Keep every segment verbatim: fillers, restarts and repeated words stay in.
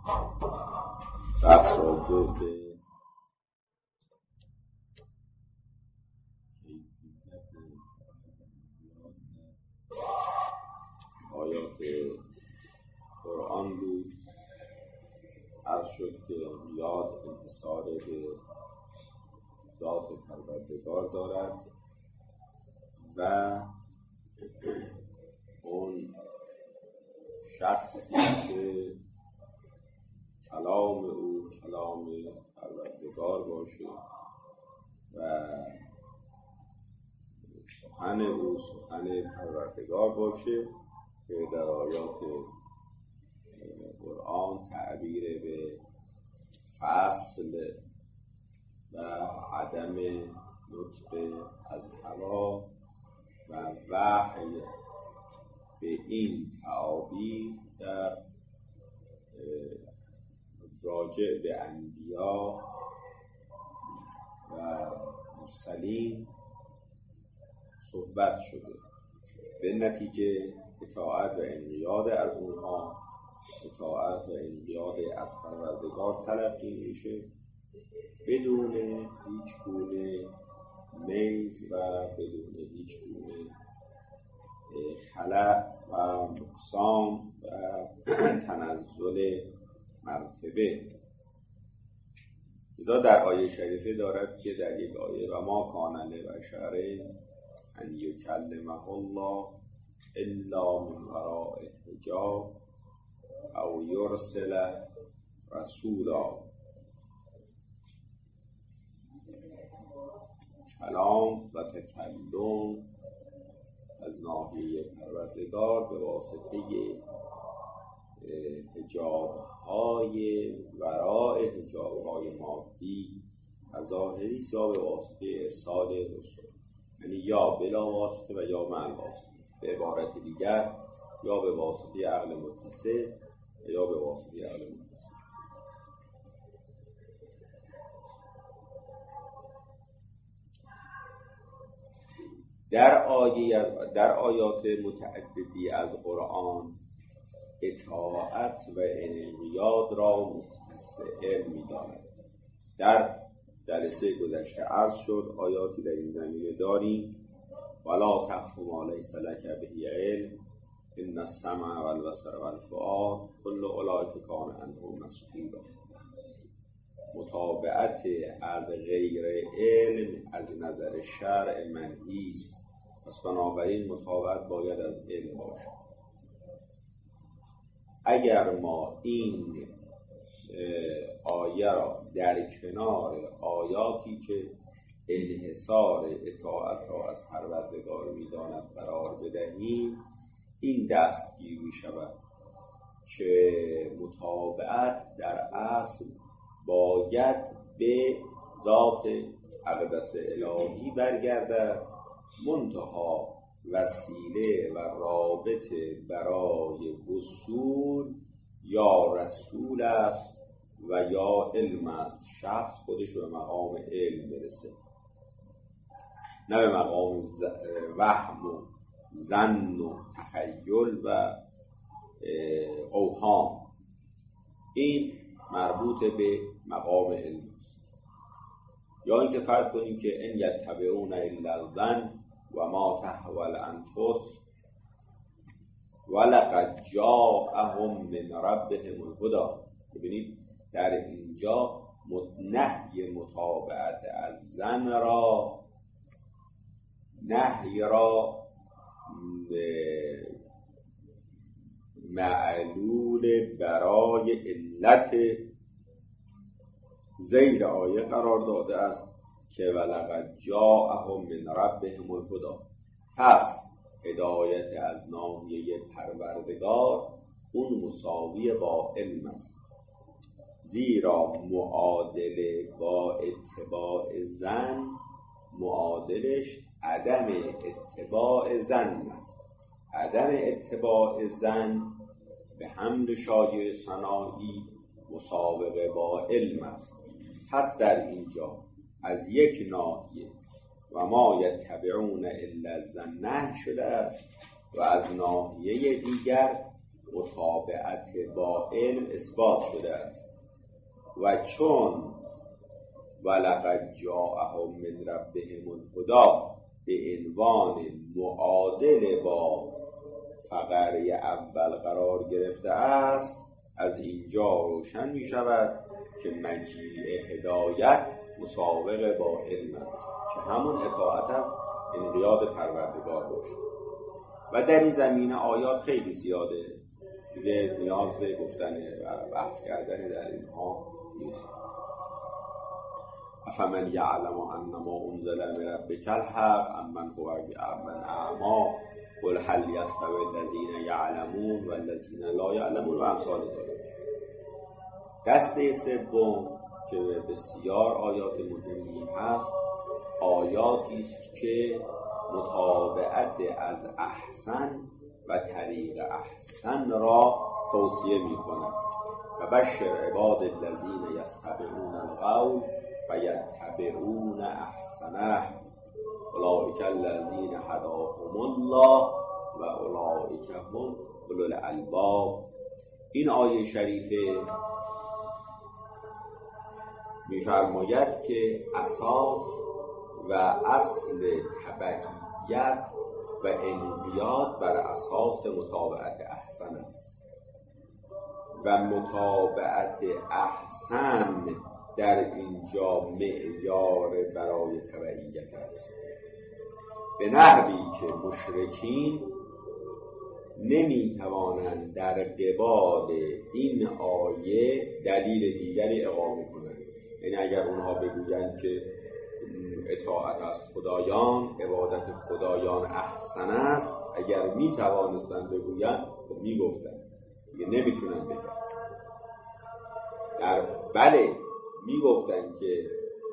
بحث راجع به آیات قرآن بود. عرض شد که یاد انحصار به ذات پروردگار دارد و اون شخصی که کلام او کلام پروردگار باشه و سخن او سخن پروردگار باشه که در آیات قرآن تعبیر به فصل و عدم نطق از هوا و وحی به این تعابیر در راجع به انبیا و مرسلین صحبت شده. به نتیجه اطاعت و انقیاد از اونها، اطاعت و انقیاد از پروردگار تلقی میشه بدون هیچ گونه میل و بدون هیچ گونه خلأ و نقصان و تنزل مرتبه. لذا در آیه شریفه دارد که در یک آیه و ما کان لبشر ان یکلمه الله الا من وراء حجاب او یرسل رسولا. کلام و تکلم از ناحیه پروردگار به واسطه حجاب‌های ورای حجاب‌های مادی و ظاهری یا به واسطه ارسال رسول، یعنی یا بلا واسطه و یا مع واسطه. به عبارت دیگر یا به واسطه عقل متصل و یا به واسطه عقل متصل. در آیه در آیات متعددی از قرآن اطاعت و انقیاد را مختص علم می‌داند. در جلسه گذشته عرض شد آیاتی در این زمینه داریم. ولا تخف ما لیس لک به علم ان السمع والبصر والفؤاد کل اولئک کان عنه مسئولا. متابعت از غیر علم از نظر شرع منهی است، پس بنابراین متابعت باید از علم باشد. اگر ما این آیه را در کنار آیاتی که انحصار اطاعت را از پروردگار می‌داند قرار بدهیم، این دستگیر می‌شود که متابعت در اصل باید به ذات اقدس الهی برگردد، منتها وسیله و رابطه برای وصول یا رسول است و یا علم است. شخص خودش به مقام علم برسه، نه به مقام وهم و ظن و تخیل و اوهام. این مربوط به مقام علم است. یا اینکه فرض کنیم که ان یتبعون الا الظن و ما تهوی الانفس ولقد جاءهم من ربهم الهدی. ببینید در اینجا نهی متابعت از ظن را نهی را معلول برای علت ذیل آیه قرار داده است که ولقد جاءهم من ربهم الهدی. پس هدایت از ناحیه پروردگار اون مساوی با علم است، زیرا معادله با اتباع ظن معادلش عدم اتباع ظن است. عدم اتباع ظن به حمل شایع ثنایی مسابقه با علم است. پس در اینجا از یک ناحیه و ما یتبعون الا الظن شده است و از ناحیه دیگر مطابقت با علم اثبات شده است و چون ولقد جاءهم من ربهم الهدی به عنوان معادل با فقره اول قرار گرفته است، از اینجا روشن می شود که مجیء هدایت مسابقه با علم است که همون اطاعت از انقیاد پروردگار باشد. و در این زمینه آیات خیلی زیاده دیگه، نیاز به گفتن و بحث کردن در اینها نیست. افمن یعلم انما انزل من ربک الحق امن هو امن اعما قل هل یستوی الذین یعلمون والذین لا یعلمون و امثال ذلک. دسته سوم که بسیار آیات مهمی هست، آیاتی است که متابعت از احسن و طریق احسن را توصیه می‌کند. فبشر عباد الذین یستمعون القول فیتبعون احسنه اولئک الذین هداهم الله و اولئک هم اولو الالباب. این آیه شریفه می‌فرماید که اساس و اصل تبعیت و انقیاد بر اساس متابعت احسن است و متابعت احسن در اینجا معیار برای تبعیت است، به نحوی که مشرکین نمیتوانند در قبال این آیه دلیل دیگری اقامه کنند. یعنی اگر اونها بگویند که اطاعت از خدایان، عبادت خدایان احسن است، اگر میتوانستند بگویند خب میگفتند، دیگه نمیتونن بگن. در بله میگفتند که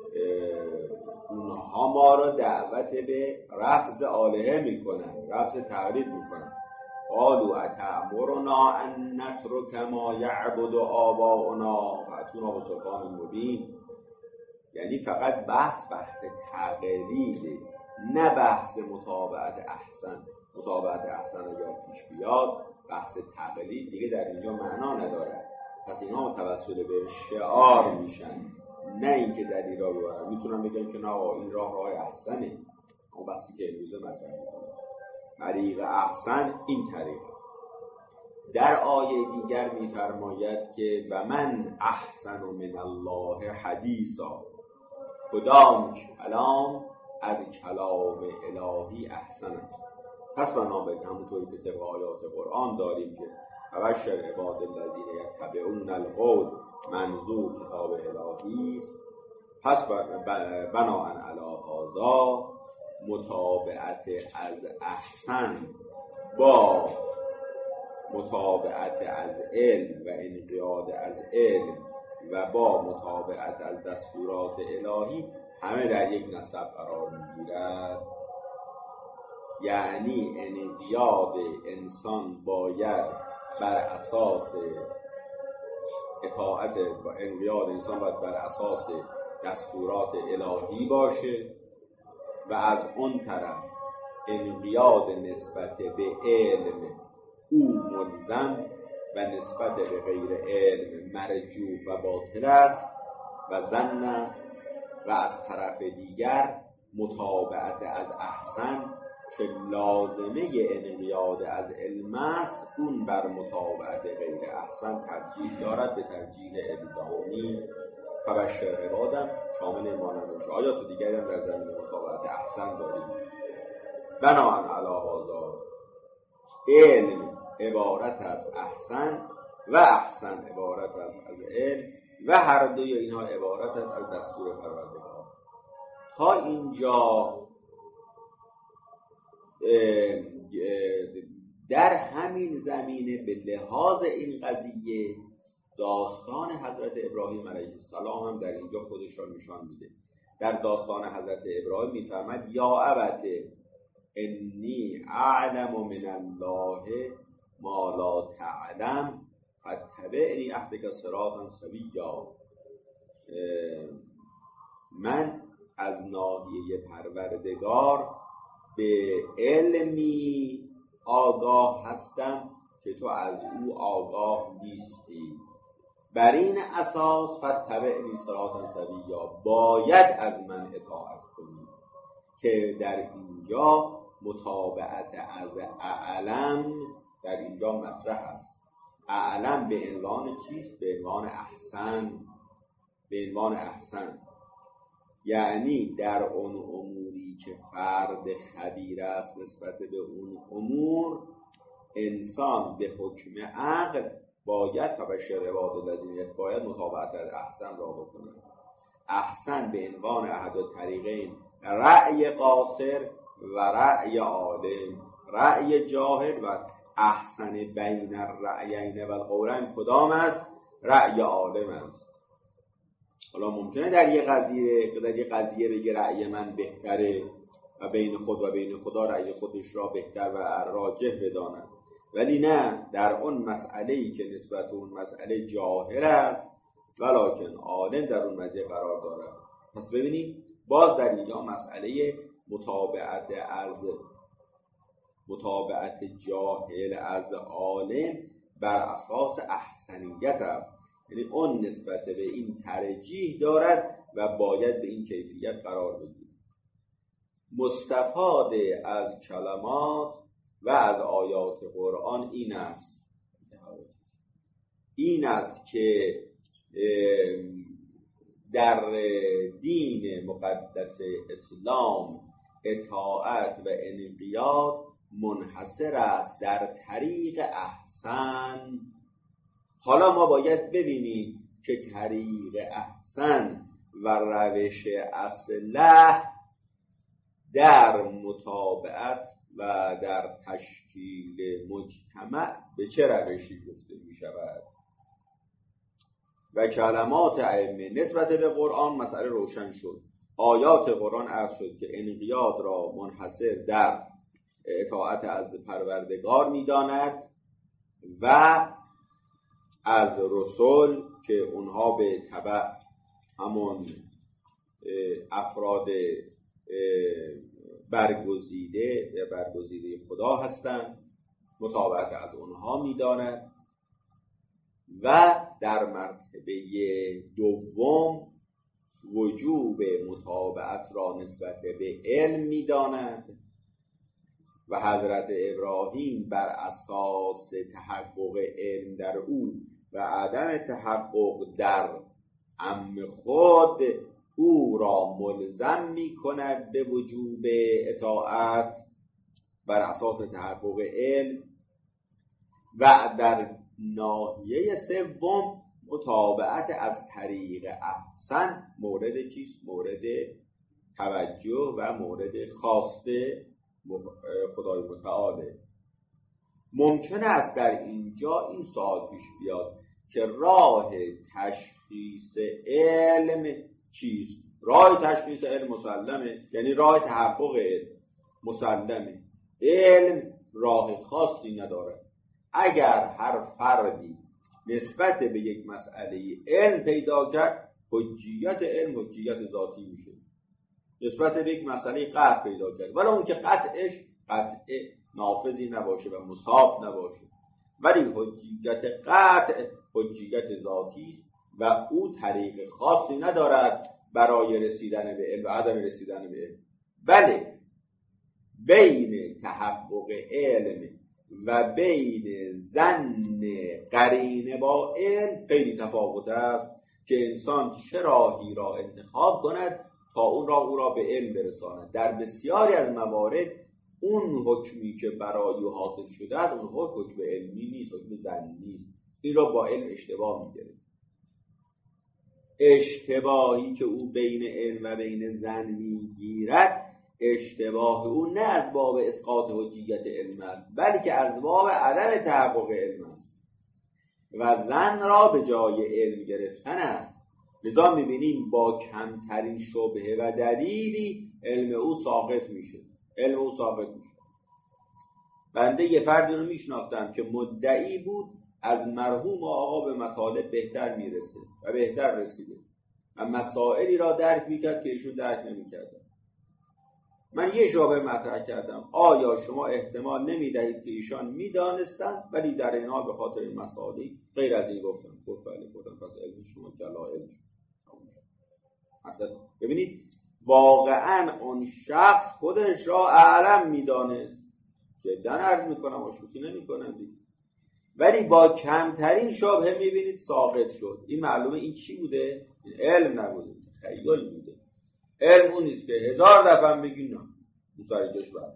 اونها ما را دعوت به رفض آلهه میکنن، رفض تقلید میکنن. قالوا اتأمرنا ان نترک ما یعبد آباؤنا فأتونا بسلطان مبین. یعنی فقط بحث بحث تقلیده، نه بحث متابعت احسن. متابعت احسن اگر پیش بیاد، بحث تقلید دیگه در اینجا معنا نداره. پس اینا متوسل به شعار میشن، نه اینکه دلیل را ببرن. میتونن بگن که نه این راه راه احسنه، اون بحثی که امروزه مطرح میکنه طریق احسن این طریق است. در آیه دیگر میفرماید که و من احسن من الله حدیثا، کدام کلام از کلام الهی احسن است. پس بنابراین همونطوری که طبق آیات قرآن داریم که فبشر عباد الذین یتبعون القول منظور کتاب الهی است، پس بناء علی هذا متابعت از احسن با متابعت از علم و انقیاد از علم و با متابعت از دستورات الهی همه در یک نسب قرار می‌گیرد. یعنی انقیاد انسان باید بر اساس اطاعت و انقیاد انسان باید بر اساس دستورات الهی باشه و از اون طرف انقیاد نسبت به علم او ملزم و نسبت به غیر علم مرجوع و باطل است و ظن است. و از طرف دیگر متابعت از احسن که لازمه انقیاد از علم است، اون بر متابعت غیر احسن ترجیح دارد به ترجیح الزامی. فبشر عبادم شامل مانند آیات دیگری هم در زمینه متابعت احسن داریم. بناهن علی هذا علم عبارت از احسن و احسن عبارت از از علم و هر دوی اینها عبارت است از دستور پروردگار. تا اینجا در همین زمینه به لحاظ این قضیه داستان حضرت ابراهیم علیه السلام هم در اینجا خودش را نشان میده. در داستان حضرت ابراهیم میفرماید یا ابته انی اعلم من الله ما لا تعلم فاتبعنی اهدک صراطا سویا. من از ناحیه پروردگار به علمی آگاه هستم که تو از او آگاه نیستی. بر این اساس فتبعنی صراطا سویا، باید از من اطاعت کنی، که در اینجا متابعت از اعلم در اینجا مطرح است. اعلم به عنوان چیست؟ به عنوان احسن. به عنوان احسن یعنی در اون اموری که فرد خبیر است نسبت به اون امور، انسان به حکم عقل باید فبشر عباد الذین باید متابعت از احسن را بکنه. احسن به عنوان احد الطریقین، رأی قاصر و رأی عالم. رأی جاهل و احسن بین الرأیین و القولین کدام است؟ رأی عالم است. حالا ممکنه در یه قضیه در یه قضیه بگه رأی من بهتره و بین خود و بین خدا رأی خودش را بهتر و راجح بداند، ولی نه در اون مسئله‌ای که نسبت اون مسئله جاهل است ولکن عالم در اون مجه قرار دارد. پس ببینیم باز در اینجا مسئله متابعت از متابعت جاهل از عالم بر اساس احسنیت است، یعنی اون نسبت به این ترجیح دارد و باید به این کیفیت قرار بگیرد. مستفاد از کلمات و از آیات قرآن این است این است که در دین مقدس اسلام اطاعت و انقیاد منحصر است در طریق احسن. حالا ما باید ببینیم که طریق احسن و روش اصلح در متابعت و در تشکیل مجتمع به چه روشی گفته می شود. و کلمات ائمه نسبت به قرآن مسئله روشن شد. آیات قرآن عرض شد که انقیاد را منحصر در اطاعت از پروردگار می داند و از رسول که اونها به تبع همون افراد برگزیده یا برگزیده خدا هستند متابعت از اونها می داند و در مرتبه دوم وجوب متابعت را نسبت به علم می داند و حضرت ابراهیم بر اساس تحقق علم در او و عدم تحقق در عم خود او را ملزم می کند به وجوب اطاعت بر اساس تحقق علم. و در ناحیه سوم متابعت از طریق احسن مورد چیست؟ مورد توجه و مورد خواسته خدای متعاله. ممکن است در اینجا این سوال پیش بیاد که راه تشخیص علم چیست؟ راه تشخیص علم مسلمه، یعنی راه تحقق علم مسلمه. علم راه خاصی نداره. اگر هر فردی نسبت به یک مسئله علم پیدا کرد، حجیت علم حجیت ذاتی میشه. نسبت به یک مسئله قطع پیدا کرد ولی اون که قطعش قطع نافذی نباشه و مصاب نباشه، ولی حجیت قطع حجیت ذاتی است و او طریق خاصی ندارد برای رسیدن به علم و عدم رسیدن به علم. بله بین تحقق علم و بین ظن قرینه با علم خیلی تفاوت است که انسان چه راهی را انتخاب کند تا اون را او را به علم برساند. در بسیاری از موارد اون حکمی که برای او حاصل شده اون حکم علمی نیست، حکم ظنی نیست. این را با علم اشتباه میگیره. اشتباهی که او بین علم و بین ظن میگیرد اشتباه او نه از باب اسقاط حجیت علم است بلکه از باب عدم تحقق علم است و ظن را به جای علم گرفتن است. لذا میبینیم با کمترین شبهه و دلیلی علم او ساقط میشه علم او ساقط میشه. بنده یه فردی رو میشناختم که مدعی بود از مرحوم آقا به مطالب بهتر میرسه و بهتر رسیده و مسائلی را درک میکرد که ایشون درک نمیکرد. من یه شبهه مطرح کردم، آیا شما احتمال نمیدهید که ایشان میدانستند ولی در این حال به خاطر این مسائل غیر از این گفتن؟ گفت بله. گفتن پس علم شما کلا علم اصلا. ببینید واقعا اون شخص خودش را اعلم میدانست، جدا عرض میکنم و شوخی نمیکنم دیگه، ولی با کمترین شبهه میبینید ساقط شد. این معلومه این چی بوده؟ این علم نبوده، تخیل بوده. علم اون نیست که هزار دفعه بگی نه اون سر جاش برد.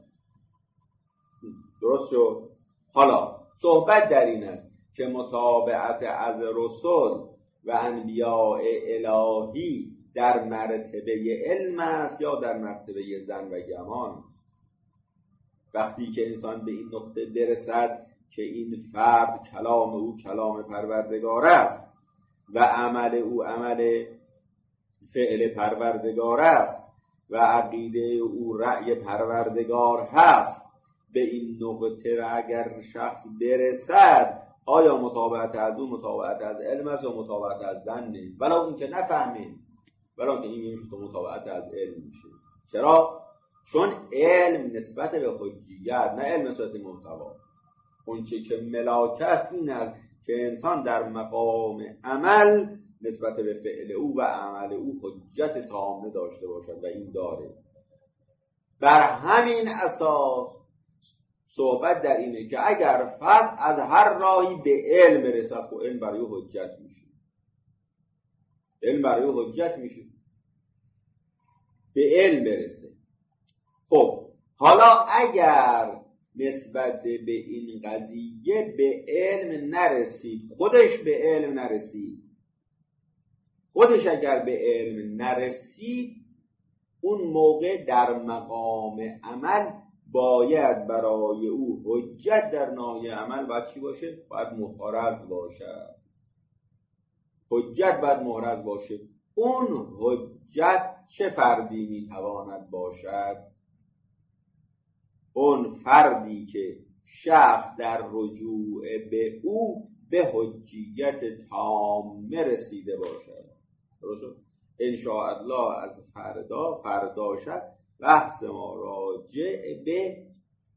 درست شد؟ حالا صحبت در این است که متابعت از رسول و انبیاء الهی در مرتبه علم است یا در مرتبه زن و گمان است. وقتی که انسان به این نقطه برسد که این فرد کلام او کلام پروردگار است و عمل او عمل فعل پروردگار است و عقیده او رأی پروردگار هست، به این نقطه و اگر شخص برسد، آیا متابعت از اون متابعت از علم است یا متابعت از ظنه؟ ولی اون که نفهمه، ولی اون که این میشه تو متابعت از علم میشه. چرا؟ چون علم نسبت به حجیت، نه علم نسبت به محتوا. اون چه که ملاک است این است که انسان در مقام عمل نسبت به فعل او و عمل او حجت تامه داشته باشد و این داره. بر همین اساس صحبت در اینه که اگر فرد از هر راهی به علم برسد، خب علم برای حجت میشه. علم برای حجت میشه. به علم برسه. خب حالا اگر نسبت به این قضیه به علم نرسید، خودش به علم نرسید، خودش اگر به علم نرسید، اون موقع در مقام عمل باید برای او حجت در ناحیه عمل باید چی باشه؟ باید محرز باشه. حجت باید محرز باشه. اون حجت چه فردی میتواند باشد؟ اون فردی که شخص در رجوع به او به حجیت تامه رسیده باشد. درست؟ انشاءالله از فردا فردا شد بحث ما راجع به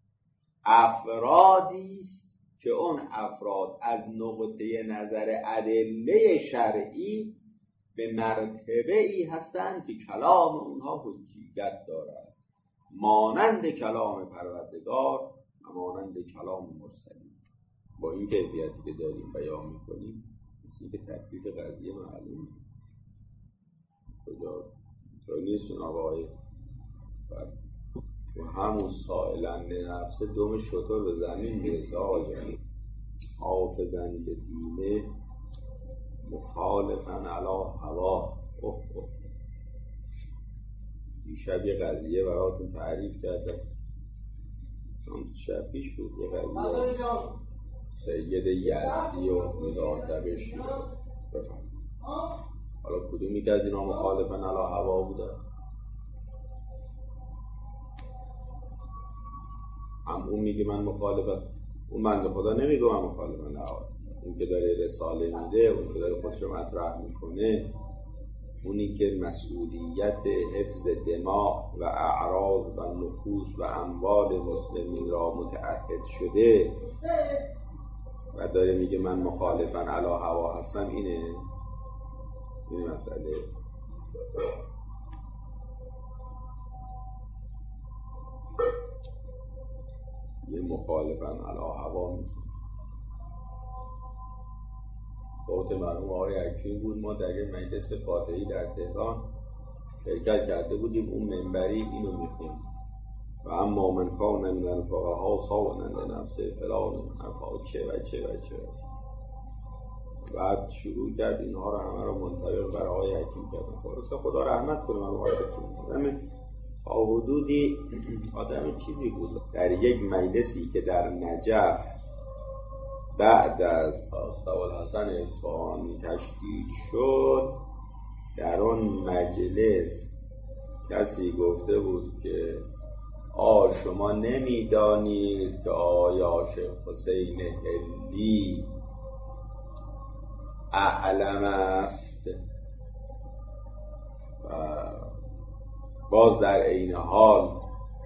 افرادی است که اون افراد از نقطه نظر ادله شرعی به مرتبه ای هستند که کلام اونها حجیت دارد، مانند کلام پروردگار و مانند کلام مرسلین. با این کیفیتی که داریم بیان میکنیم مثل که تکلیف قضیه معلومه. کجا تو نیست جناب آقای و همون سائلن نفس دوم شطور به زمین میرسه. آقا جانی حافظن به دینه مخالفن علا هوا. اوه اوه دیشب یه قضیه براتون تعریف کردم، چون شب پیش بود، یه قضیه سید یزدی و میدانتبه شیراز. بفهم حالا کدومی که از اینا مخالفن علا هوا بوده؟ هم اون میگه من مخالفت، اون بنده خدا نمیگه من مخالفن هوا. اون که داره رساله میده، اون که داره خودش رو مطرح میکنه، اونی که مسئولیت حفظ دماغ و اعراض و نفوس و اموال مسلمین را متعهد شده و داره میگه من مخالفن علی هوا هستم، اینه این مسئله. یه مخالفن علی هوا میشه. صوت مرحوم آقای حکیم بود. ما در یه مجلس فاتحی در تهران شرکت کرده بودیم، اون منبری اینو میخوند و اما من کان من الفقهاء صونا لنفسه فلان نفع چه و چه و چه. بعد شروع کرد اینها رو همه رو منطبق بر آقای حکیم کردن. خلاصه خدا رحمت کنه من آقای حکیم. تا حدودی آدم چیزی بود. در یک مجلسی که در نجف بعد از استوالحسن اصفهانی تشکیل شد، در اون مجلس کسی گفته بود که آ شما نمیدانید که آیا شیخ حسین هلی اعلم است؟ و باز در عین حال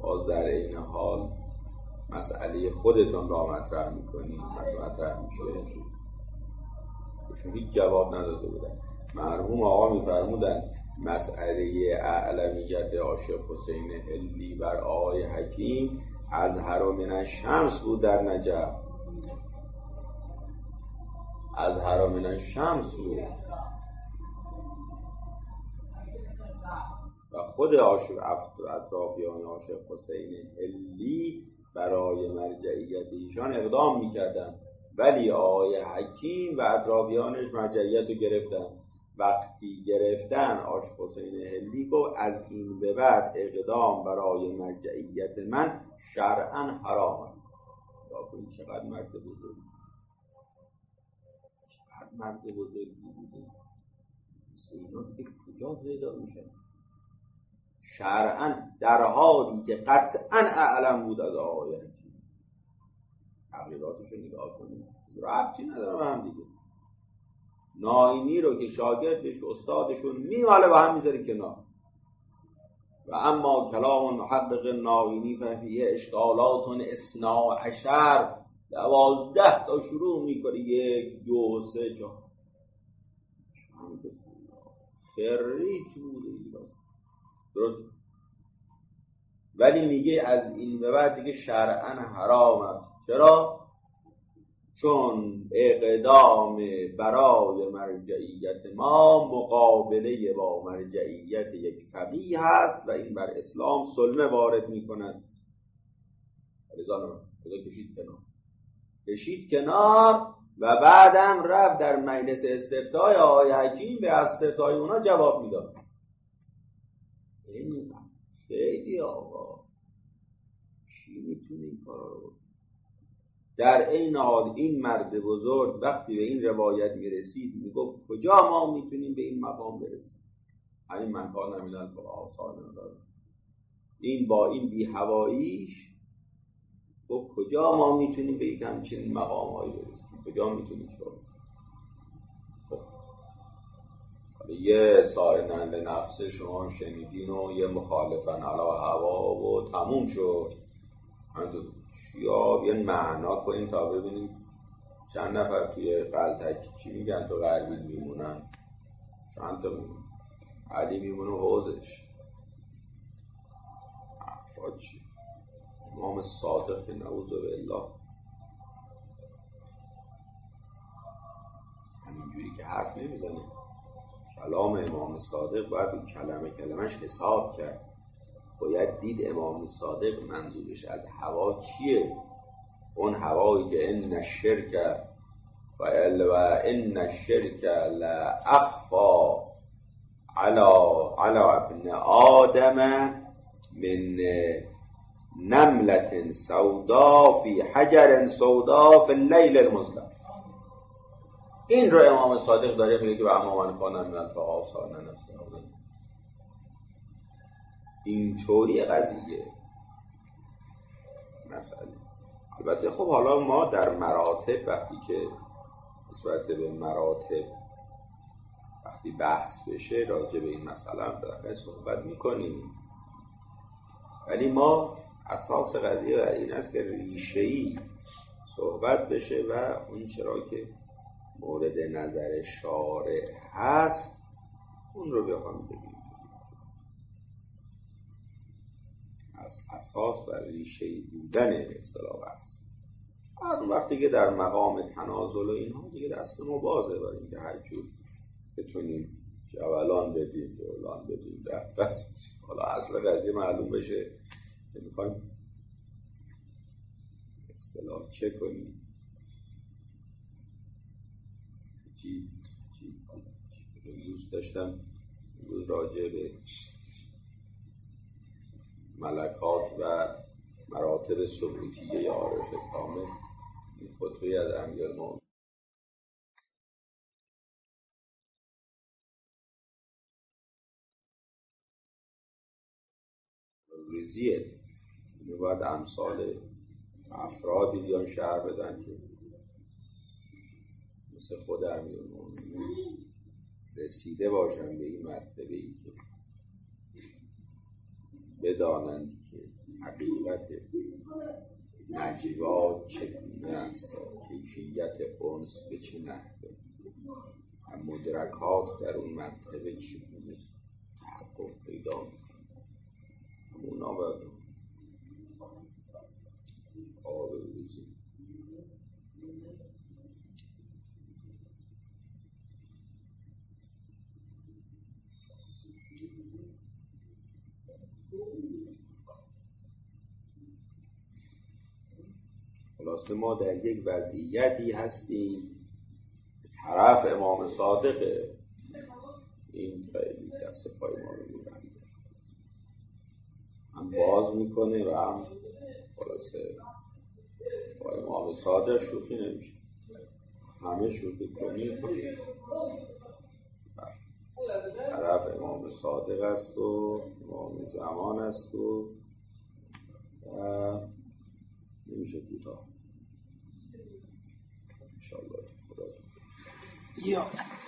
باز در این حال مسئله خودتون را مطرح میکنید، مطرح میشه. ایشون هیچ جواب نداده بودن. مرحوم آقا میفرمودن مسئله اعلمیت عاشق حسین حلی بر آقای حکیم ازهر من الشمس بود در نجف، ازهر من الشمس بود و خود عاشق اطرافیان عاشق حسین حلی برای مرجعیت ایشان اقدام میکردن، ولی آقای حکیم و اطرافیانش مرجعیت رو گرفتن. وقتی گرفتن عاشق حسین حلی گفت از این به بعد اقدام برای مرجعیت من شرعاً حرام است. کنید چقدر مرد بزرگی، چقدر مرد بزرگی بوده. مثل اینا دیگه کجا پیدا میشن؟ شرعاً، در حالی که قطعاً اعلم بود از آقای حکیم. تغییراتش رو نگاه کنید، ربطی نداره به هم دیگه. ناینی رو که شاگردش استادشون میماله و هم میذاره کنار. و اما کلام محقق ناینی ففیه اشکالات اثنا عشر، دوازده تا شروع میکنه، یک دو سه چهار خریت بوده درست، ولی میگه از این به بعد دیگه شرعاً حرام است. چرا؟ چون اقدام برای مرجعیت ما مقابله با مرجعیت یک فقیه هست و این بر اسلام سلمه وارد میکنند. رضا کشید کنار کشید کنار و بعدم رفت در مجلس استفتای آقای حکیم به استفتای اونا جواب میداد. این خیلی آقا چی میتونه این کارا رو؟ در این حال این مرد بزرگ وقتی به این روایت میرسید میگفت کجا ما میتونیم به این مقام برسیم؟ همین من کار نمیدن با آثار نداره. این با این بی هواییش گفت کجا ما میتونیم به یک همچین مقام هایی برسیم؟ کجا میتونیم شد؟ خب یه سائرننده نفس شما شنیدین و یه مخالفن علا هوا و تموم شد. یا یه معنا کنیم تا ببینیم چند نفر توی قلتک چی میگن تو غربی میمونن، چند تا میمونن، علی میمونه حوزش افراد چی؟ امام صادق که نعوذ بالله همینجوری که حرف نمیزنه. کلام امام صادق باید این کلمه کلمش حساب کرد. باید دید امام صادق منظورش از هوا چیه؟ اون هوایی که ان الشرک و ان الشرک لا اخفا علی علی ابن آدم من نملة سودا فی حجر سودا فی اللیل المظلم. این رو امام صادق داره میگه که اما من کان من فآثارنا نستعان. اینطوری قضیه مسئله. البته خب حالا ما در مراتب وقتی که نسبت به مراتب وقتی بحث بشه راجع به این مسئله هم بالاخره صحبت میکنیم، ولی ما اساس قضیه بر این است که ریشه‌ای صحبت بشه و اون چرا که مورد نظر شارع هست اون رو بخوام بگیم. از اساس و ریشه‌ای بودن اصطلاح بحث. اون وقتی که در مقام تنازل و اینها دیگه دست ما بازه برای اینکه هر جور بتونیم جولان بدیم جولان بدیم در دست. حالا اصل قضیه معلوم بشه که میخوایم اصطلاح چه کنیم، چی چی دوست داشتم امروز راجع به ملکات و مراتب ثبوتیه عارف کامل این خطبه از امیرالمومنین ریزیه. اینو باید امثال افرادی بیان شهر بدن که مثل خود امیرالمومنین رسیده باشن به این مرتبه ای که بدانند که حقیقت نجوا چگونه است، کیفیت انس به چه نحوه، مدرکات در اون مرتبه چگونه تحقق پیدا میکنه. اونا باید آب بریزیم. خلاصه ما در یک وضعیتی هستیم طرف امام صادقه، این خیلی دست پای ما رو میبنده، هم باز میکنه و هم خلاصه با امام صادق شوخی نمیشه، همه شوخی کنی طرف امام صادق است و امام زمان است و نمیشه کوتاه. انشاءالله خدا.